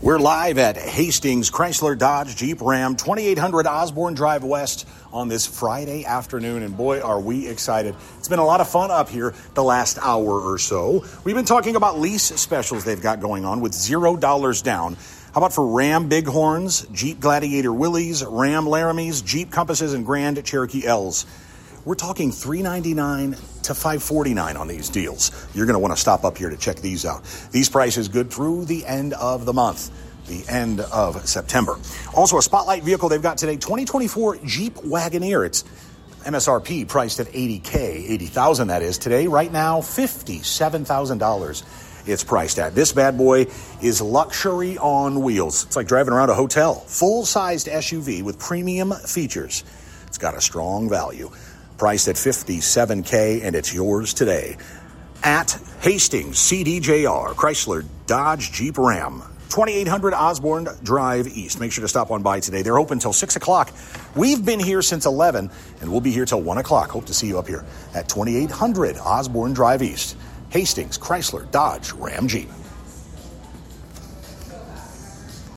We're live at Hastings Chrysler Dodge Jeep Ram 2800 Osborne Drive West on this Friday afternoon, and boy, are we excited. It's been a lot of fun up here the last hour or so. We've been talking about lease specials they've got going on with $0 down. How about for Ram Bighorns, Jeep Gladiator Willies, Ram Laramies, Jeep Compasses, and Grand Cherokee L's? We're talking $399 to $549 on these deals. You're going to want to stop up here to check these out. These prices good through the end of the month, the end of September. Also, a spotlight vehicle they've got today, 2024 Jeep Wagoneer. It's MSRP priced at $80,000 that is. Today, right now, $57,000 it's priced at. This bad boy is luxury on wheels. It's like driving around a hotel. Full-sized SUV with premium features. It's got a strong value. Priced at $57,000, and it's yours today at Hastings CDJR Chrysler Dodge Jeep Ram 2800 Osborne Drive East. Make sure to stop on by today. They're open till 6 o'clock. We've been here since 11, and we'll be here till 1 o'clock. Hope to see you up here at 2800 Osborne Drive East. Hastings Chrysler Dodge Ram Jeep.